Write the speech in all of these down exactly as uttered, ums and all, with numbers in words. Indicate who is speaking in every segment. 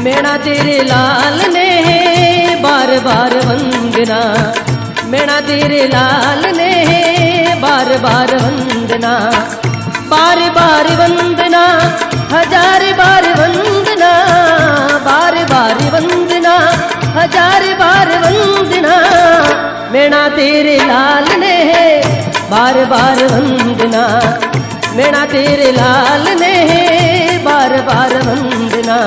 Speaker 1: मैना तेरे लाल ने बार बार वंदना, मैना तेरे लाल ने बार बार वंदना, बार बार वंदना, हजार बार वंदना, बार बार वंदना, हजार बार वंदना, मैना तेरे लाल ने बार बार वंदना, मैना तेरे लाल ने बार बार वंदना।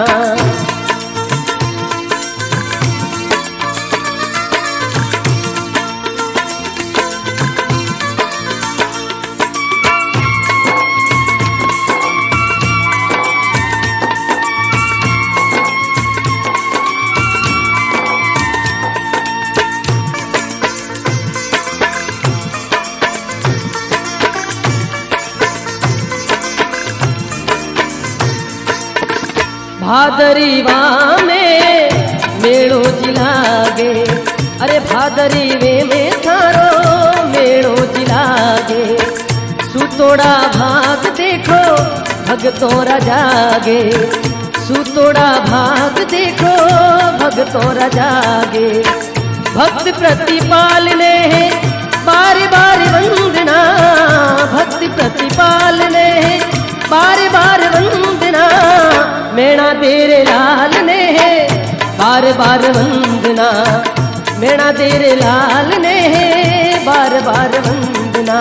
Speaker 1: भादरीवा में मेड़ो जिलागे, अरे भादरीवे में थारो मेड़ो जिलागे, सुतोड़ा भाग देखो भगतोरा जागे, सुतोड़ा भाग देखो भगतोरा जागे, भक्त प्रतिपाल ने बार बार वंदना, भक्त प्रतिपाल ने बार बार वंदना, मैना तेरे लाल ने बार बार वंदना, मैना तेरे लाल ने बार बार वंदना।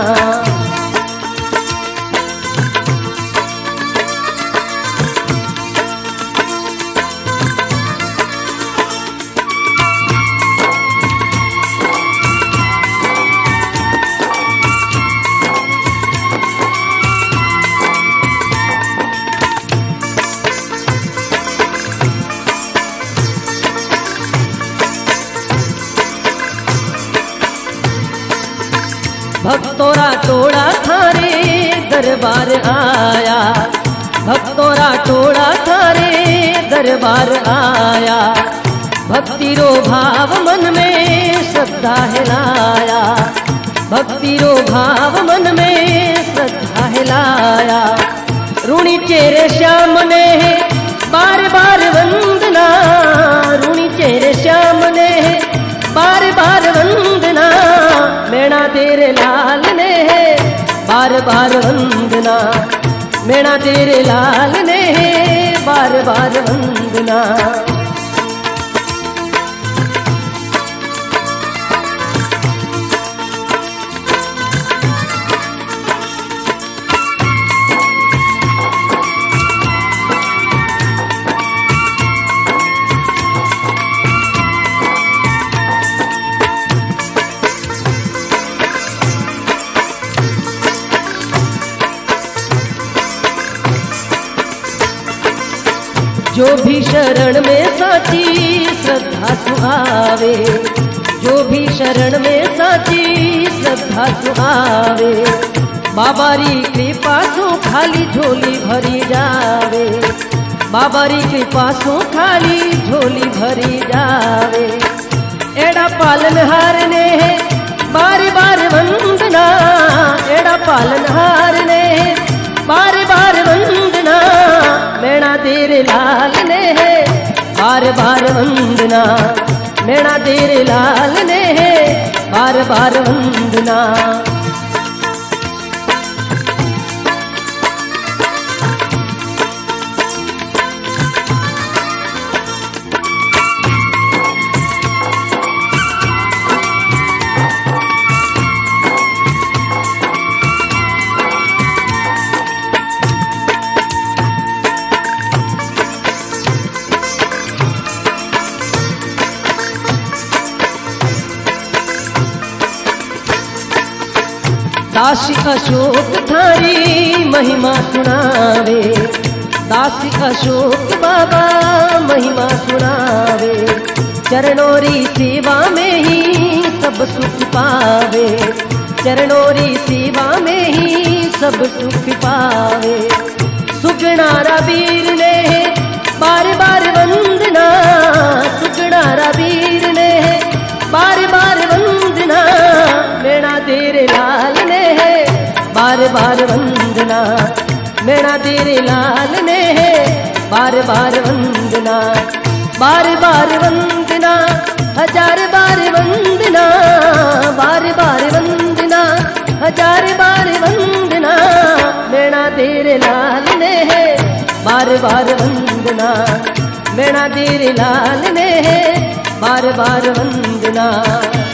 Speaker 1: भक्तोरा टोड़ा थारे दरबार आया, भक्तोरा टोड़ा थारे दरबार आया, भक्ति रो भाव मन में श्रद्धा हिलाया, भक्ति रो भाव मन में श्रद्धा हिलाया, ऋणी चेहरे श्याम ने बार बार वंदना, ऋणी चेहरे श्याम ने बार बार वंदना, मैना तेरे लाल ने बार बार वंदना, मैना तेरे लाल ने बार बार वंदना। जो भी शरण में साची श्रद्धा सुहावे, जो भी शरण में साची श्रद्धा सुहावे, बाबारी कृपा सो खाली झोली भरी जावे, बाबारी कृपा सो खाली झोली भरी जावे, एड़ा पालनहार ने बार बार वंदना, एड़ा पालनहार ने बार बार वंदना, मैना तेरे लाल ने बार बार वंदना, मैना तेरे लाल ने बार बार वंदना। दासी अशोक थारी महिमा सुनावे, दासी अशोक बाबा महिमा सुनावे, चरणोरी सेवा में ही सब सुख पावे, चरणोरी सेवा में ही सब सुख पावे, सुगणारा वीर ने बार बार वंदना, सुगणारा वीर ने बार बार वंदना, मैना तेरे लाल ने बार बार वंदना, मैना तेरे लाल ने बार बार वंदना। बार बार वंदना हजार बार वंदना, बार बार वंदना हजार बार वंदना, मैना तेरे लाल ने है बार बार वंदना, मैना तेरे लाल ने है बार बार वंदना।